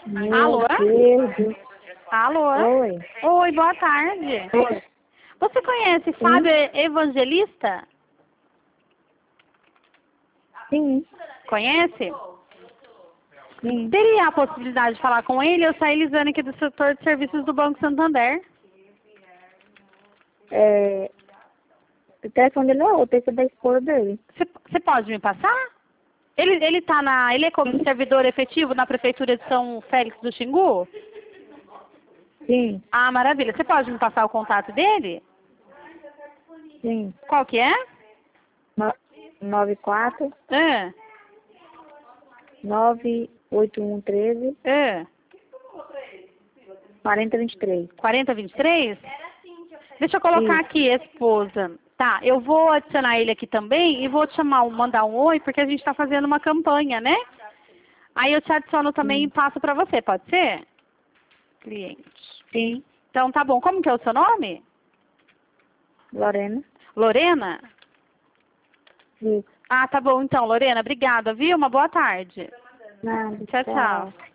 Alô? Meu Deus. Alô? Oi. Oi, boa tarde. Oi. Você conhece Fábio Evangelista? Sim. Conhece? Sim. Teria a possibilidade de falar com ele? Eu sou a Elisane aqui do setor de serviços do Banco Santander. O telefone dele é outro, esse é da esposa dele. Você pode me passar? Ele é como servidor efetivo na Prefeitura de São Félix do Xingu? Sim. Ah, maravilha. Você pode me passar o contato dele? Sim. Qual que é? 94 Ah, 98113 ah. 4023. 4023? Deixa eu colocar Isso. aqui, esposa. Tá, eu vou adicionar ele aqui também e vou te mandar um oi, porque a gente está fazendo uma campanha, né? Aí eu te adiciono também e passo para você, pode ser? Cliente. Sim. Então tá bom. Como que é o seu nome? Lorena. Lorena? Isso. Ah, tá bom então, Lorena. Obrigada, viu? Uma boa tarde. Nada. Tchau, tchau.